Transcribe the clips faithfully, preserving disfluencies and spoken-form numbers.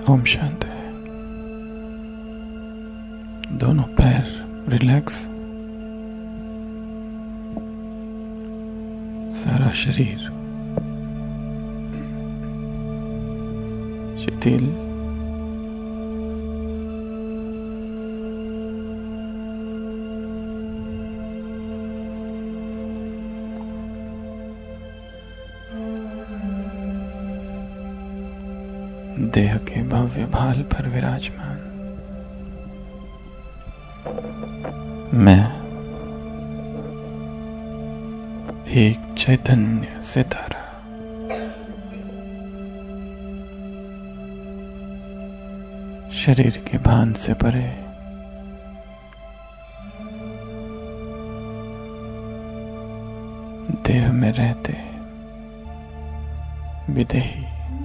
ओम शांति। दोनों पैर रिलैक्स, सारा शरीर शिथिल। देह के भव्य भाल पर विराजमान मैं एक चैतन्य सितारा, शरीर के भान से परे, देह में रहते विदेही।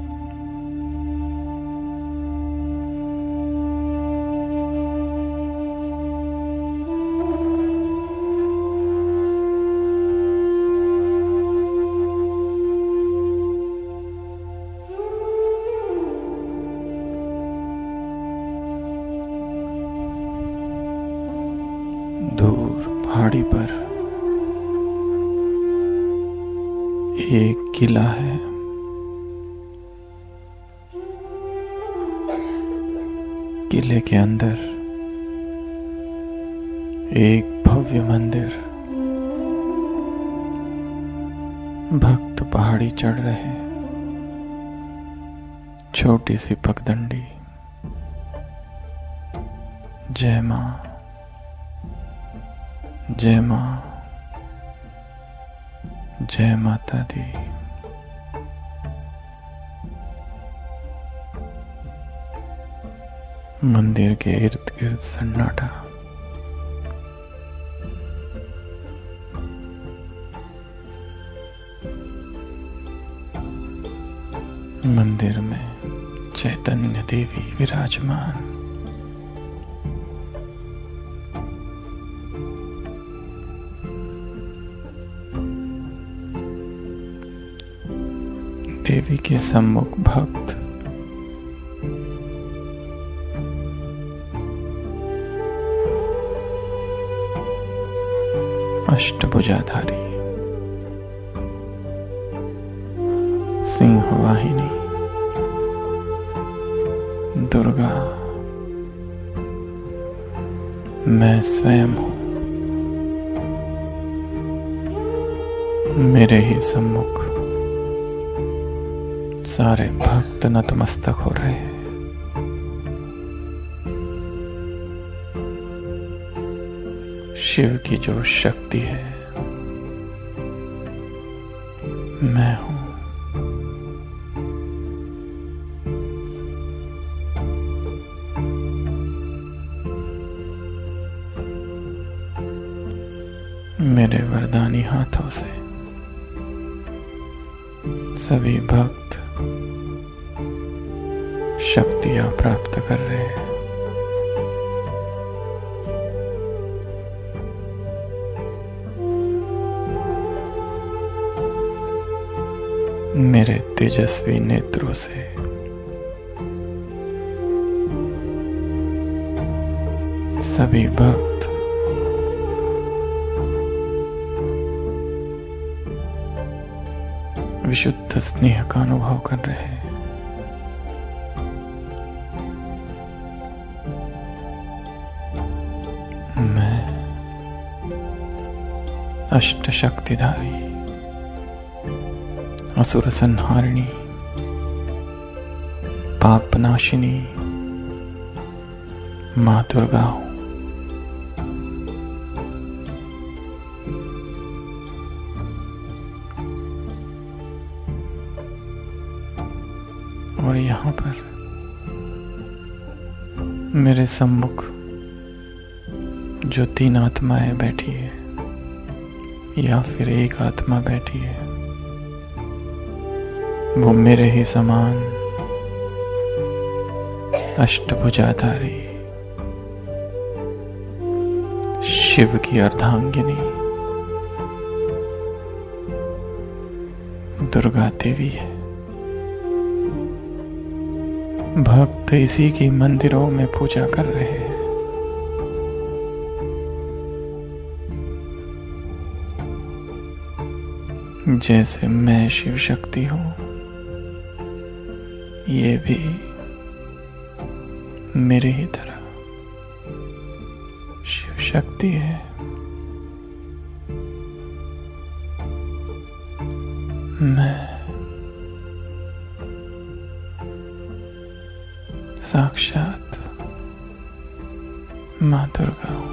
दूर पहाड़ी पर एक किला है। किले के अंदर एक भव्य मंदिर। भक्त पहाड़ी चढ़ रहे, छोटी सी पगडंडी। जय मां, जय मां, जय माता दी। मंदिर के इर्द गिर्द सन्नाटा। मंदिर में चैतन्य देवी विराजमान। देवी के सम्मुख भक्त अष्टभुजाधारी सिंह वाहिनी दुर्गा, मैं स्वयं हूं। मेरे ही सम्मुख सारे भक्त नतमस्तक हो रहे हैं। शिव की जो शक्ति है, मैं हूं। मेरे वरदानी हाथों से सभी भक्त शक्तियां प्राप्त कर रहे हैं। मेरे तेजस्वी नेत्रों से सभी भक्त विशुद्ध स्नेह का अनुभव कर रहे हैं। मैं अष्ट शक्तिधारी, असुर संहारिणी, पापनाशिनी मां दुर्गा हूं। और यहां पर मेरे सम्मुख जो तीन आत्माएं बैठी है या फिर एक आत्मा बैठी है, वो मेरे ही समान अष्टभुजाधारी शिव की अर्धांगिनी दुर्गा देवी है। भक्त इसी की मंदिरों में पूजा कर रहे हैं। जैसे मैं शिव शक्ति हूं, ये भी मेरे ही तरह शिव शक्ति है। मैं साक्षात माँ दुर्गा हूं।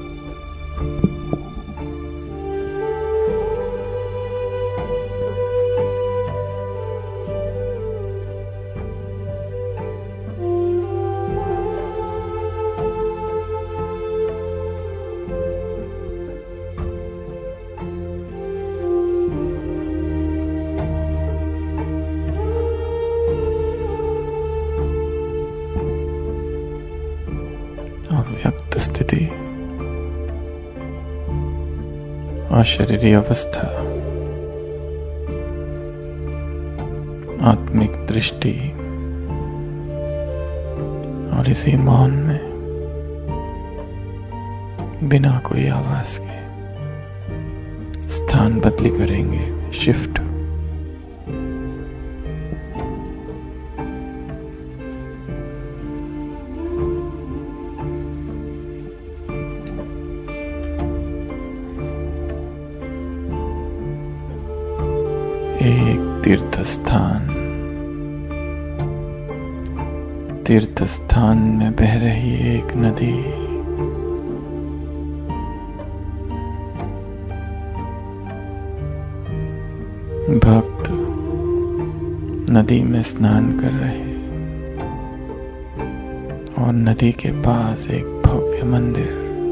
अव्यक्त स्थिति, अशरीरी अवस्था, आत्मिक दृष्टि और इसी मौन में बिना कोई आवाज के स्थान बदली करेंगे, शिफ्ट। एक तीर्थ स्थान, तीर्थ स्थान में बह रही एक नदी, भक्त नदी में स्नान कर रहे और नदी के पास एक भव्य मंदिर।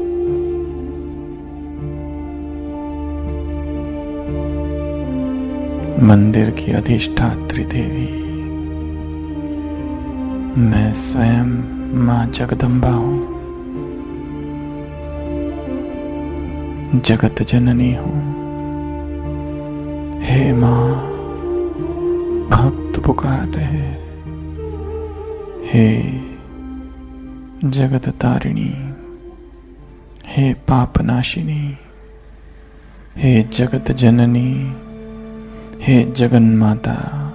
मंदिर की अधिष्ठात्री देवी मैं स्वयं मां जगदम्बा हूं, जगत जननी हूं। हे मां, भक्त पुकार रहे, हे जगत तारिणी, हे पापनाशिनी, हे जगत जननी, हे जगन माता,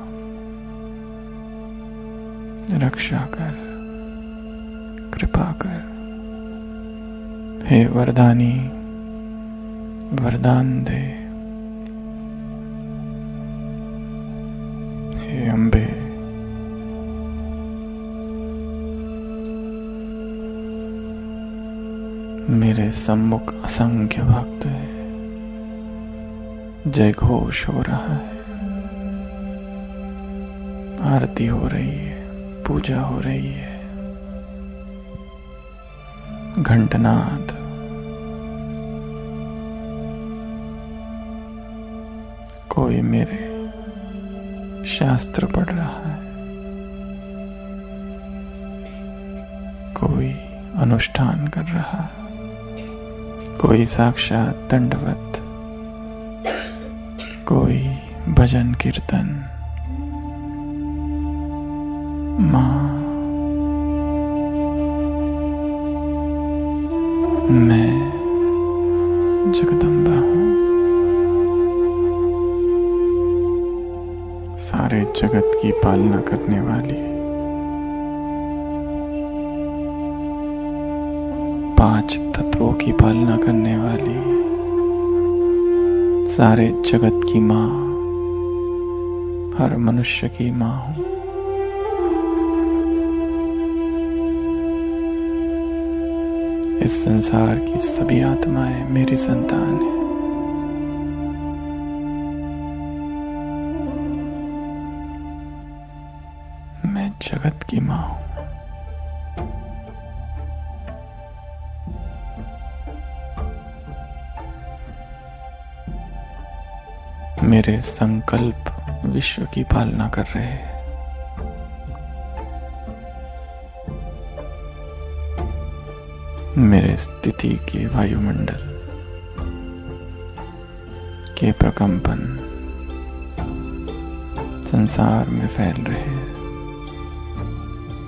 रक्षा कर, कृपा कर। हे वरदानी, वरदान दे। हे अम्बे, मेरे सम्मुख असंख्य भक्त है, जय घोष हो रहा है, आरती हो रही है, पूजा हो रही है, घंटनाद, कोई मेरे शास्त्र पढ़ रहा है, कोई अनुष्ठान कर रहा है, कोई साक्षात दंडवत, कोई भजन कीर्तन। मां, मैं जगदम्बा हूं, सारे जगत की पालना करने वाली, पांच तत्वों की पालना करने वाली, सारे जगत की मां, हर मनुष्य की मां हूं। इस संसार की सभी आत्माएं मेरी संतान हैं। मैं जगत की मां हूं। मेरे संकल्प विश्व की पालना कर रहे हैं। मेरे स्थिति के वायुमंडल के प्रकंपन संसार में फैल रहे हैं।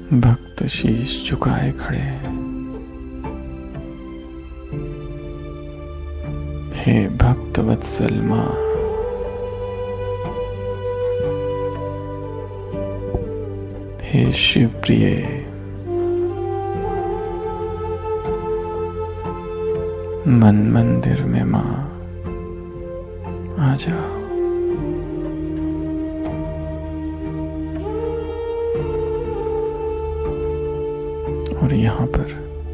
भक्त शीश झुकाए खड़े हैं। हे भक्त वत्सल मां, हे शिव प्रिय, मन मंदिर में मां आ जाओ। और यहाँ पर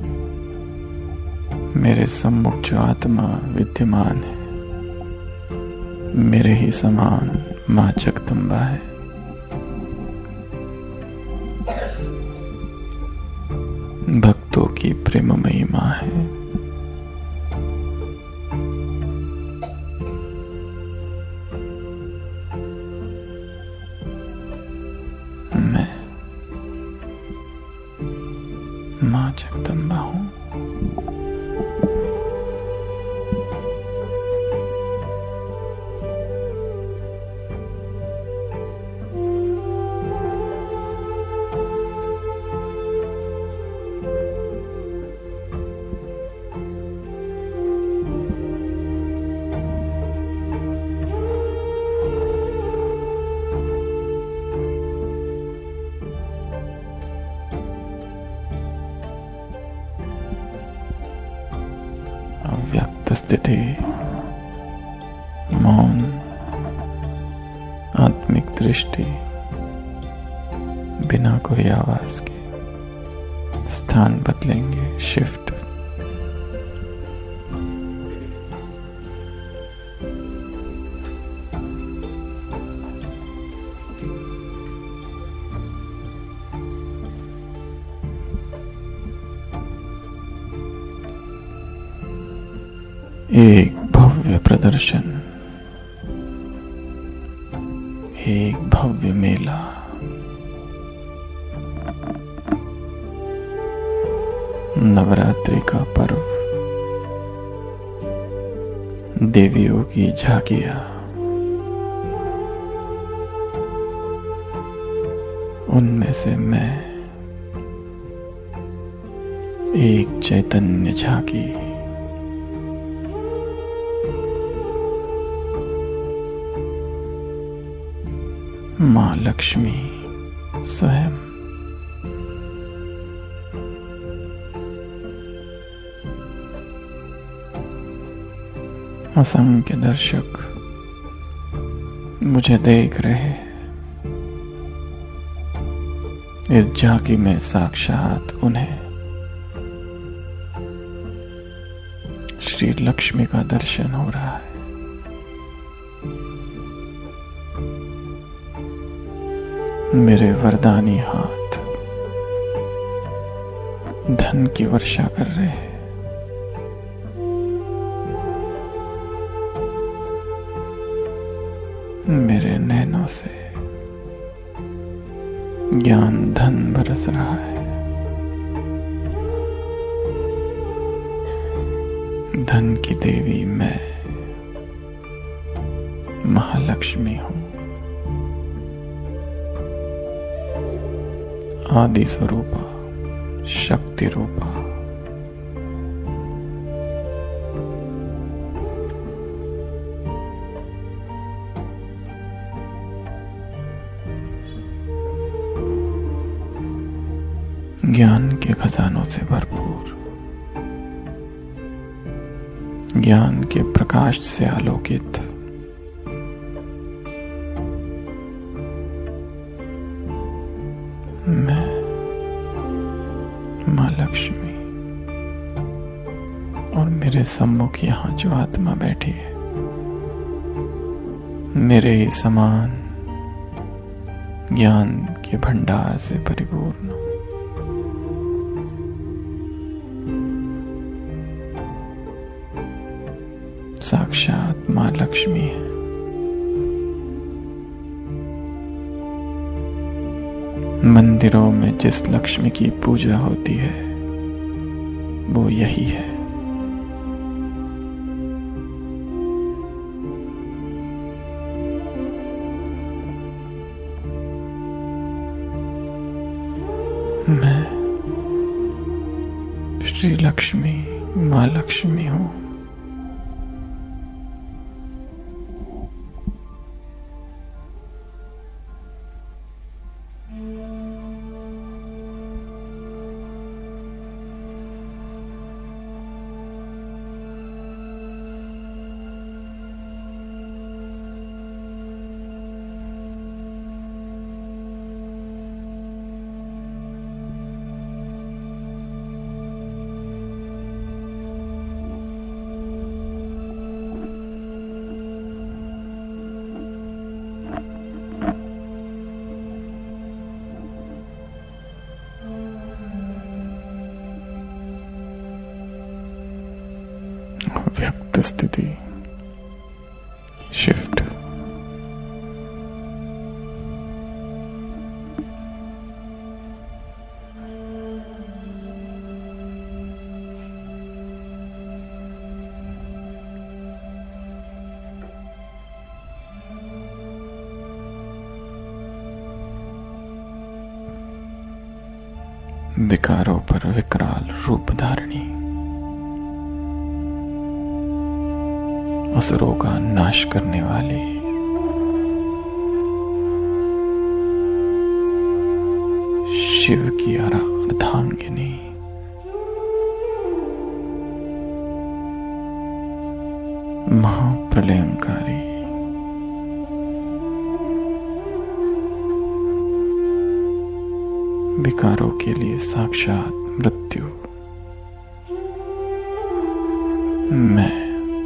मेरे सम्मुख जो आत्मा विद्यमान है, मेरे ही समान मां जगदम्बा है। भक्तों की प्रेममयी मां है। मैं मां जगदम्बा हूं। व्यक्त स्थिति, मौन, आत्मिक दृष्टि, बिना कोई आवाज के स्थान बदलेंगे, शिफ्ट। एक भव्य प्रदर्शन, एक भव्य मेला, नवरात्रि का पर्व, देवियों की झांकियां, उनमें से मैं एक चैतन्य झांकी। मां लक्ष्मी स्वयं। असंख्य दर्शक मुझे देख रहे हैं। इस झांकी में साक्षात उन्हें श्री लक्ष्मी का दर्शन हो रहा है। मेरे वरदानी हाथ धन की वर्षा कर रहे हैं। मेरे नैनों से ज्ञान धन बरस रहा है। धन की देवी मैं महालक्ष्मी हूं। आदि स्वरूपा, शक्ति रूपा। ज्ञान के खजानों से भरपूर, ज्ञान के प्रकाश से आलोकित, मैं मां लक्ष्मी और मेरे सम्मुख यहां जो आत्मा बैठी है, मेरे ही समान ज्ञान के भंडार से परिपूर्ण। साक्षात मां लक्ष्मी है। मंदिरों में जिस लक्ष्मी की पूजा होती है वो यही है। मैं श्री लक्ष्मी माँ लक्ष्मी हूँ। व्यक्त स्थिति शिफ्ट। विकारों पर विकराल रूप धारणी, असुरों का नाश करने वाली, शिव की अर्धांगिनी, महाप्रलयंकारी, विकारों के लिए साक्षात मृत्यु। मैं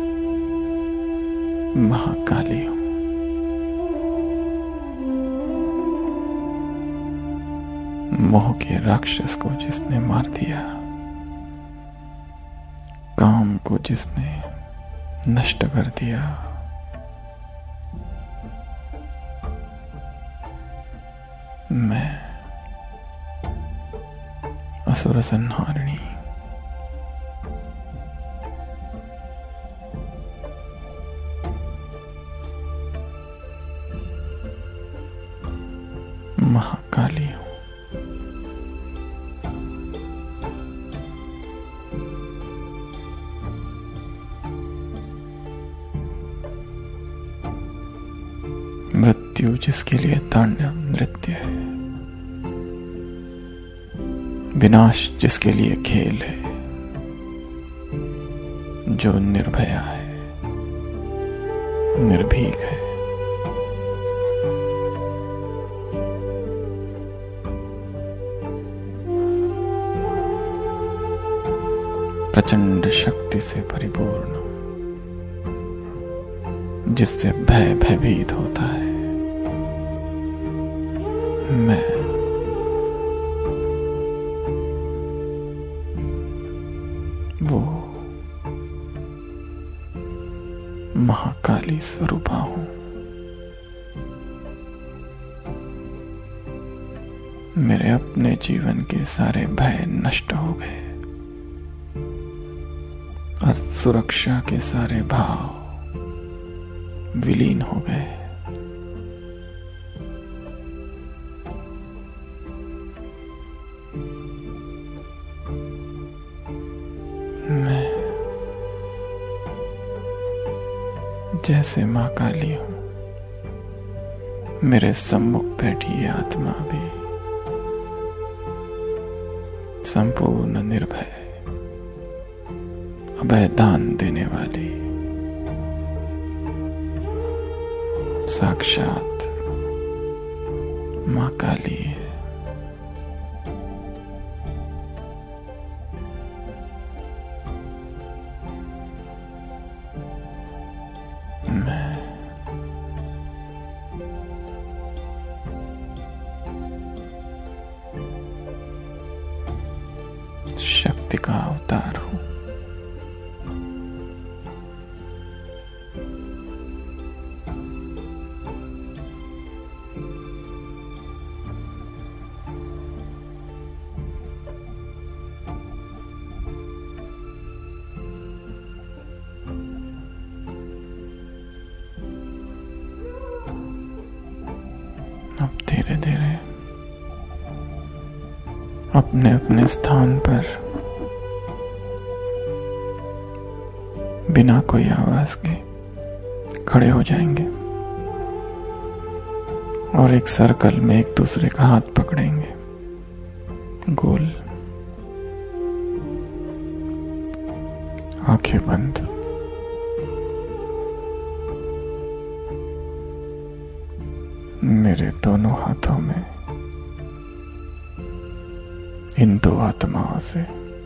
महाकाली हूं। मोह के राक्षस को जिसने मार दिया, काम को जिसने नष्ट कर दिया, मैं असुर संहारिणी, महाकाली हूं। मृत्यु जिसके लिए तांडव नृत्य है, विनाश जिसके लिए खेल है, जो निर्भया है, निर्भीक है, प्रचंड शक्ति से परिपूर्ण, जिससे भय भयभीत होता है, मैं वो महाकाली स्वरूपा हूं। मेरे अपने जीवन के सारे भय नष्ट हो गए और सुरक्षा के सारे भाव विलीन हो गए। मैं जैसे मां काली हूं, मेरे सम्मुख बैठी ये आत्मा भी संपूर्ण निर्भय, अभय दान देने वाली, साक्षात मां काली है। मैं शक्ति का अवतार हूं। अब धीरे धीरे अपने अपने स्थान पर बिना कोई आवाज के खड़े हो जाएंगे और एक सर्कल में एक दूसरे का हाथ पकड़ेंगे, गोल, आंखें बंद। मेरे दोनों हाथों में इन दो आत्माओं से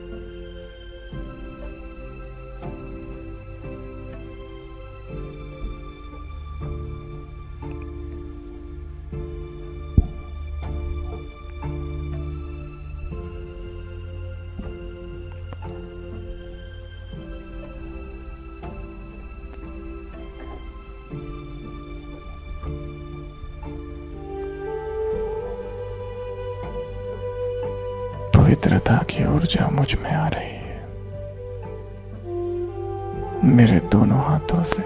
पवित्रता की ऊर्जा मुझ में आ रही है। मेरे दोनों हाथों से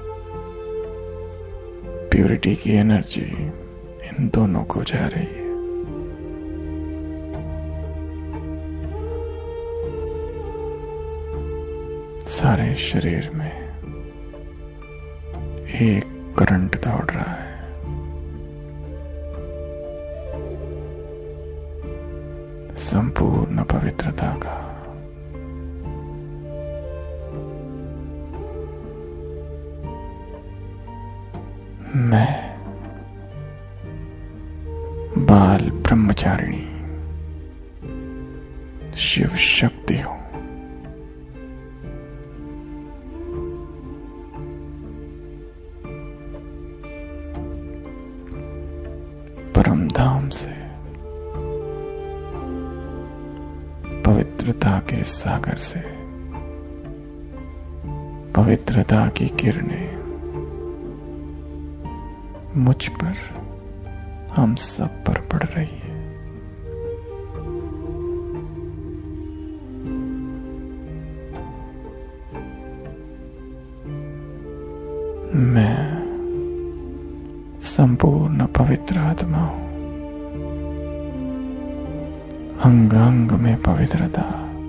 प्यूरिटी की एनर्जी इन दोनों को जा रही है। सारे शरीर में एक करंट दौड़ रहा है। संपूर्ण पवित्रता का। मैं बाल ब्रह्मचारिणी शिव शक्ति हूं। परम धाम से पवित्रता के सागर से पवित्रता की किरणें मुझ पर, हम सब पर पड़ रही है। मैं संपूर्ण पवित्र आत्मा हूं। अंग अंग में पवित्रता,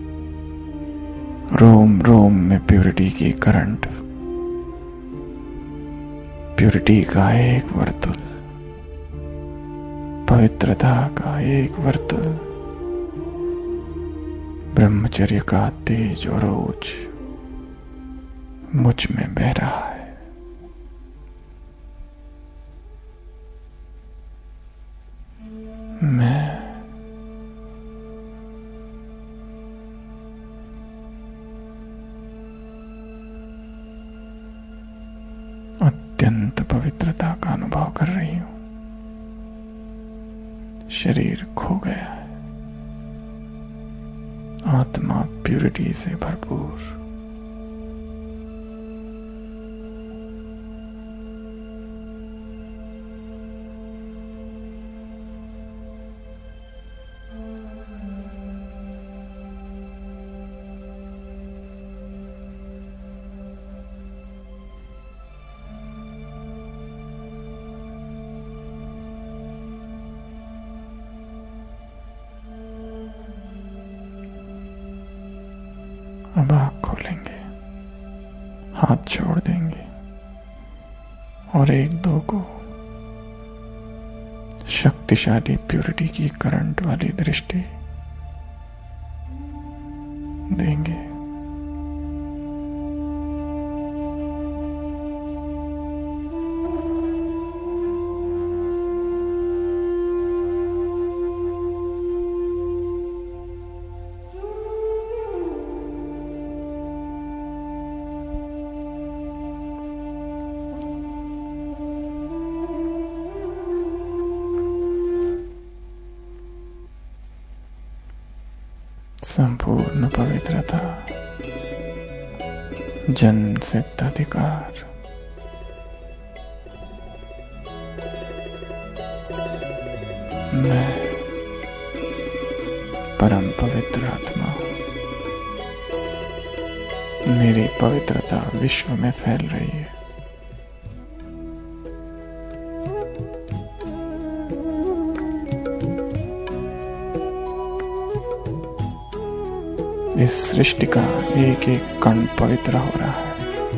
रोम रोम में प्यूरिटी की करंट, प्यूरिटी का एक वर्तुल, पवित्रता का एक वर्तुल, ब्रह्मचर्य का तेज और ओज मुझ में बह रहा है। मैं अत्यंत पवित्रता का अनुभव कर रही हूं। शरीर खो गया है, आत्मा प्यूरिटी से भरपूर। अब आँख खोलेंगे, हाथ छोड़ देंगे और एक दो को शक्तिशाली प्यूरिटी की करंट वाली दृष्टि देंगे। संपूर्ण पवित्रता, जन्म सिद्ध अधिकार, मैं परम पवित्र आत्मा हूं। मेरी पवित्रता विश्व में फैल रही है। इस सृष्टि का एक एक कण पवित्र हो रहा है।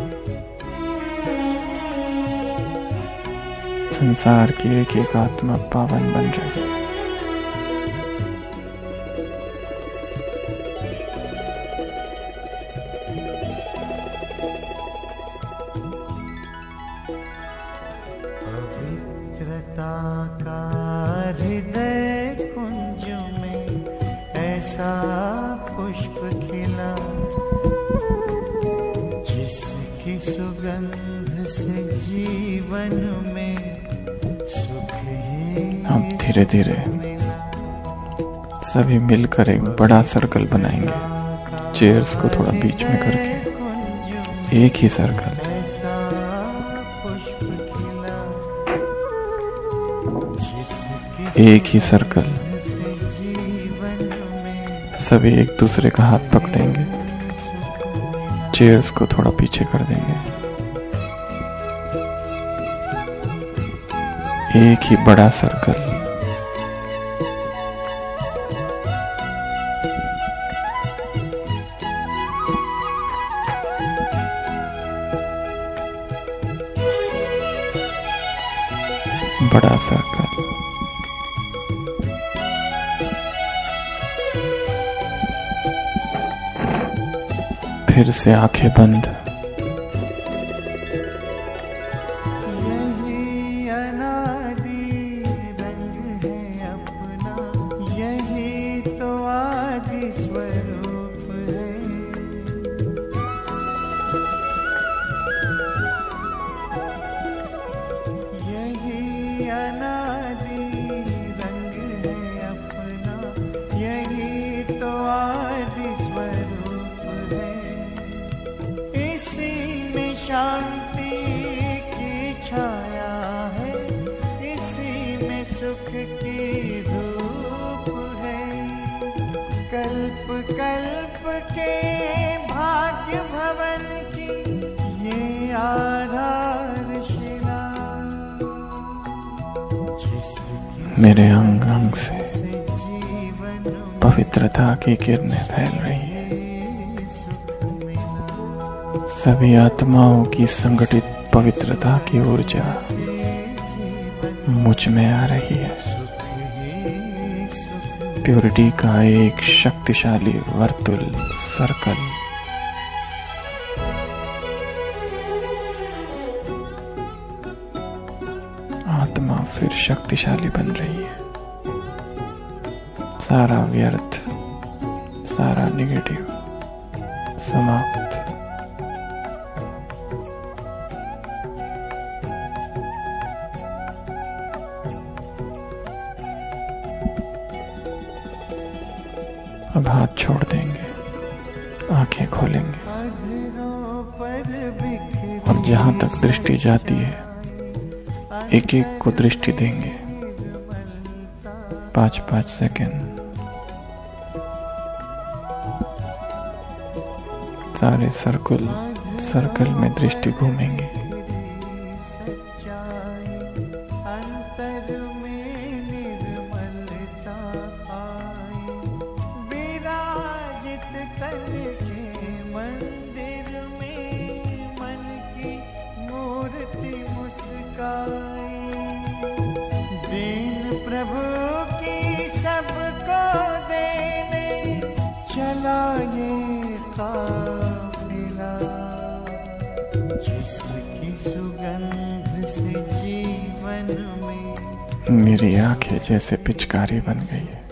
संसार की एक एक आत्मा पावन बन रही है। पवित्रता का हृदय कुंज में ऐसा पुष्प खिला, जिसकी सुगंध से जीवन में सुख ही। अब धीरे धीरे सभी मिलकर एक बड़ा सर्कल बनाएंगे, चेयर्स को थोड़ा बीच में करके एक ही सर्कल। एक ही सर्कल। सभी एक दूसरे का हाथ पकड़ेंगे, चेयर्स को थोड़ा पीछे कर देंगे। एक ही बड़ा सर्कल। बड़ा सर्कल। फिर से आंखें बंद। यही अनादि रंग है अपना, यही तो आदि स्वरूप है। यही अनादि रंग है अपना, यही तो आदि स्वरूप है। इसी में शांति की छाया है, इसी में सुख की धूप है। कल्प कल्प के भाग्य भवन की ये आधारशिला, मेरे अंग अंग से पवित्रता की किरणें फैल रही है। सभी आत्माओं की संगठित पवित्रता की ऊर्जा मुझ में आ रही है। प्योरिटी का एक शक्तिशाली वर्तुल, सर्कल। आत्मा फिर शक्तिशाली बन रही है। सारा व्यर्थ, सारा निगेटिव समाप्त। अब हाथ छोड़ देंगे, आंखें खोलेंगे और जहां तक दृष्टि जाती है एक एक को दृष्टि देंगे। पाँच पाँच सेकेंड। सारे सर्कल सर्कल में दृष्टि घूमेंगे। प्रभु की सबको देने चला ये काफिला, जिसकी सुगंध से जीवन में। मेरी आंखें जैसे पिचकारी बन गई है।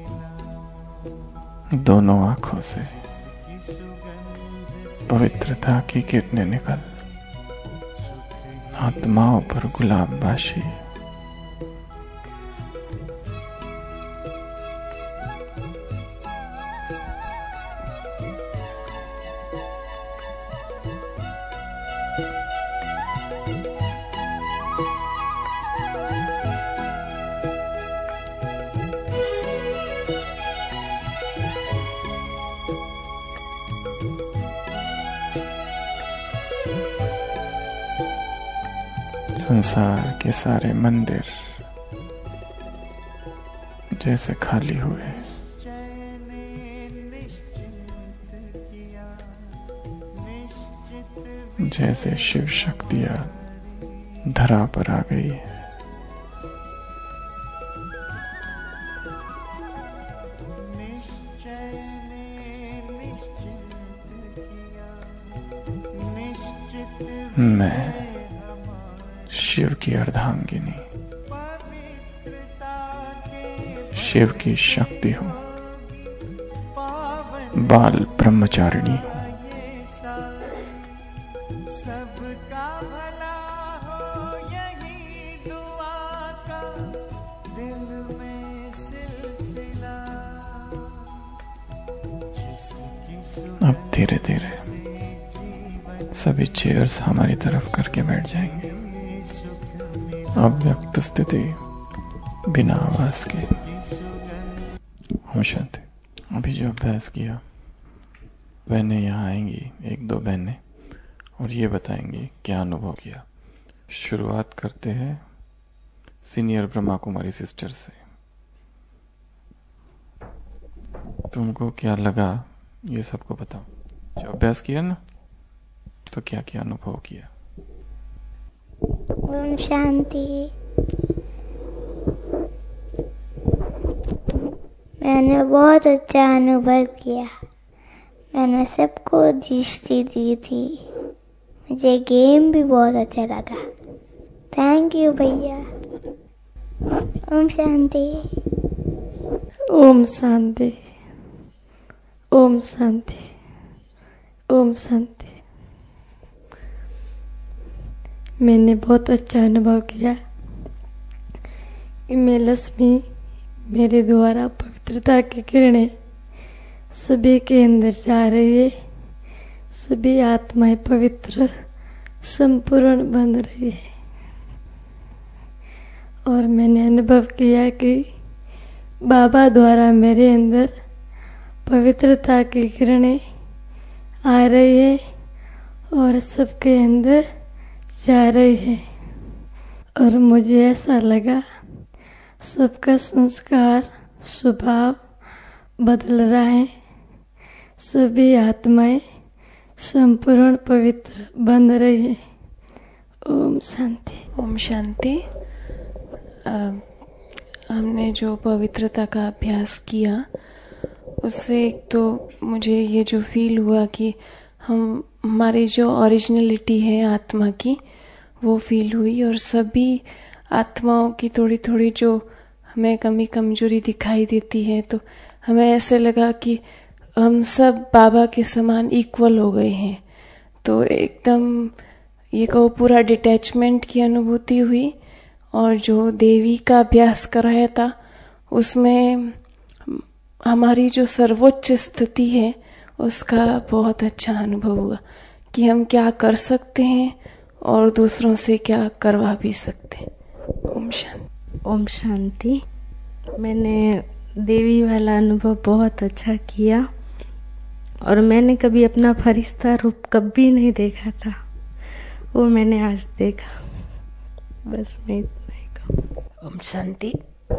दोनों आंखों से पवित्रता की किरणें निकल आत्माओं पर गुलाब बाशी। संसार के सारे मंदिर जैसे खाली हुए। जैसे शिव शक्तियां धरा पर आ गई है। मैं शिव की अर्धांगिनी, शिव की शक्ति हूं, बाल ब्रह्मचारिणी हूं। सबका भला हो यही दुआ का दिल में सिलसिला। अब धीरे धीरे सभी चेयर्स हमारी तरफ करके बैठ जाएंगे। अव्यक्त स्थिति बिना आवाज के। ओम शांति। अभी जो अभ्यास किया, बहनें यहाँ आएंगी, एक दो बहनें, और ये बताएंगी क्या अनुभव किया। शुरुआत करते हैं सीनियर ब्रह्मा कुमारी सिस्टर से। तुमको क्या लगा ये सबको बताओ। जो अभ्यास किया ना, तो क्या क्या अनुभव किया। ओम शांति। मैंने बहुत अच्छा अनुभव किया। मैंने सबको दृष्टि दी थी। मुझे गेम भी बहुत अच्छा लगा। थैंक यू भैया। ओम शांति। ओम शांति। ओम शांति। ओम शांति। मैंने बहुत अच्छा अनुभव किया कि मैं लक्ष्मी मेरे द्वारा पवित्रता की किरणें सभी के अंदर जा रही है। सभी आत्माएं पवित्र संपूर्ण बन रही है। और मैंने अनुभव किया कि बाबा द्वारा मेरे अंदर पवित्रता की किरणें आ रही है और सबके अंदर जा रही है। और मुझे ऐसा लगा सबका संस्कार स्वभाव बदल रहा है। सभी आत्माएं संपूर्ण पवित्र बन रही है। ओम शांति। ओम शांति। हमने जो पवित्रता का अभ्यास किया, उससे एक तो मुझे ये जो फील हुआ कि हम हमारी जो ओरिजिनलिटी है आत्मा की, वो फील हुई। और सभी आत्माओं की थोड़ी थोड़ी जो हमें कमी कमजोरी दिखाई देती है, तो हमें ऐसे लगा कि हम सब बाबा के समान इक्वल हो गए हैं। तो एकदम ये कहो पूरा डिटैचमेंट की अनुभूति हुई। और जो देवी का अभ्यास कर रहा था, उसमें हमारी जो सर्वोच्च स्थिति है उसका बहुत अच्छा अनुभव हुआ कि हम क्या कर सकते हैं और दूसरों से क्या करवा भी सकते हैं। ओम शांति। ओम शांति। मैंने देवी वाला अनुभव बहुत अच्छा किया और मैंने कभी अपना फरिश्ता रूप कभी नहीं देखा था, वो मैंने आज देखा। बस मैं इतना ही कहूँ। ओम शांति।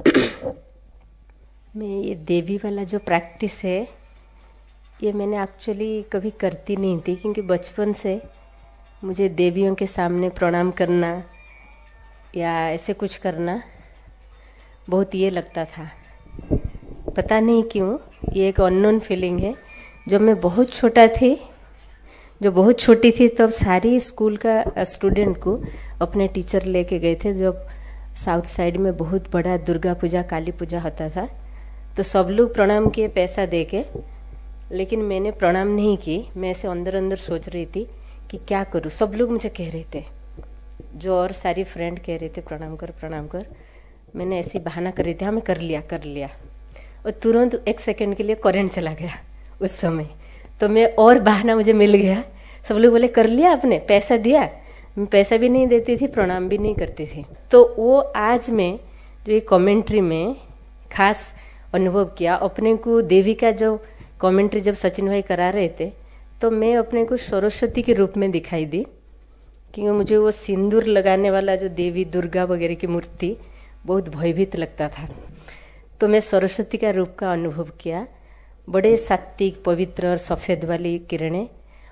मैं ये देवी वाला जो प्रैक्टिस है, ये मैंने एक्चुअली कभी करती नहीं थी, क्योंकि बचपन से मुझे देवियों के सामने प्रणाम करना या ऐसे कुछ करना बहुत ये लगता था। पता नहीं क्यों, ये एक अननोन फीलिंग है। जब मैं बहुत छोटा थी जो बहुत छोटी थी तब सारी स्कूल का स्टूडेंट को अपने टीचर लेके गए थे। जब साउथ साइड में बहुत बड़ा दुर्गा पूजा काली पूजा होता था, तो सब लोग प्रणाम किए पैसा दे के, लेकिन मैंने प्रणाम नहीं की। मैं ऐसे अंदर अंदर सोच रही थी कि क्या करूं। सब लोग मुझे कह रहे थे, जो और सारी फ्रेंड कह रहे थे प्रणाम कर प्रणाम कर। मैंने ऐसी बहाना कर रही थी, हाँ मैं कर लिया कर लिया और तुरंत एक सेकंड के लिए करंट चला गया उस समय। तो मैं और बहाना मुझे मिल गया। सब लोग बोले कर लिया आपने, पैसा दिया। मैं पैसा भी नहीं देती थी, प्रणाम भी नहीं करती थी। तो वो आज मैं जो ये कमेंट्री में खास अनुभव किया अपने को। देवी का जो कमेंट्री जब सचिन भाई करा रहे थे, तो मैं अपने को सरस्वती के रूप में दिखाई दी, क्योंकि मुझे वो सिंदूर लगाने वाला जो देवी दुर्गा वगैरह की मूर्ति बहुत भयभीत लगता था। तो मैं सरस्वती का रूप का अनुभव किया। बड़े सात्विक पवित्र और सफेद वाली किरणें,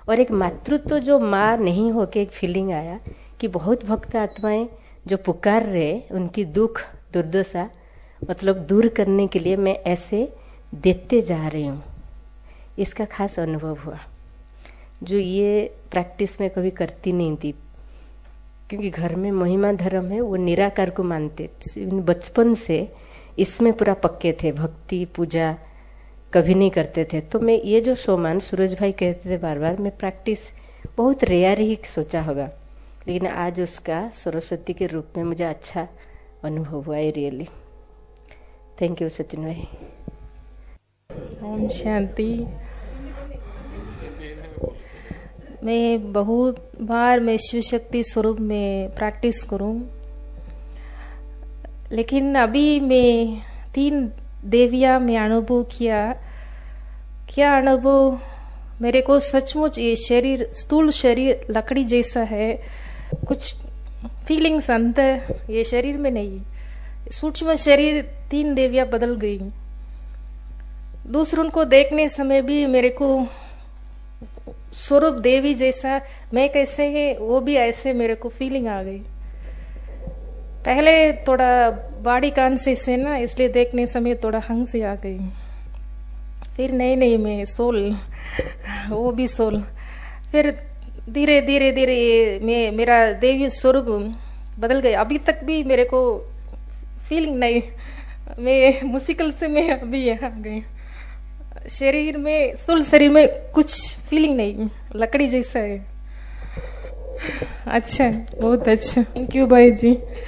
और एक मातृत्व जो माँ नहीं होके एक फीलिंग आया कि बहुत भक्त आत्माएं जो पुकार रहे, उनकी दुख दुर्दशा मतलब दूर करने के लिए मैं ऐसे देते जा रही हूँ, इसका खास अनुभव हुआ, जो ये प्रैक्टिस में कभी करती नहीं थी। क्योंकि घर में महिमा धर्म है, वो निराकार को मानते, बचपन से इसमें पूरा पक्के थे, भक्ति पूजा कभी नहीं करते थे। तो मैं ये जो सोमान सूरज भाई कहते थे बार बार, मैं प्रैक्टिस बहुत रेयर ही सोचा होगा, लेकिन आज उसका सरस्वती के रूप में मुझे अच्छा अनुभव हुआ है रियली। थैंक यू सचिन भाई। ओम शांति। मैं बहुत बार मैं शिव शक्ति स्वरूप में प्रैक्टिस करूं, लेकिन अभी मैं तीन देवियां में अनुभव किया। क्या अनुभव, मेरे को सचमुच ये शरीर स्थूल शरीर लकड़ी जैसा है, कुछ फीलिंग्स अंदर ये शरीर में नहीं, सूक्ष्म शरीर तीन देवियां बदल गई। दूसरों को देखने समय भी मेरे को स्वरूप देवी जैसा, मैं कैसे है वो भी ऐसे मेरे को फीलिंग आ गई। पहले थोड़ा बॉडी कॉन्शियस है ना, इसलिए देखने समय थोड़ा हंग से आ गई। फिर नहीं नहीं मैं सोल, वो भी सोल। फिर धीरे धीरे धीरे मैं मेरा देवी स्वरूप बदल गया। अभी तक भी मेरे को फीलिंग नहीं, मैं मुश्किल से मैं अभी यहाँ गई। शरीर में, स्थूल शरीर में कुछ फीलिंग नहीं, लकड़ी जैसा है। अच्छा, बहुत अच्छा, थैंक यू भाई जी।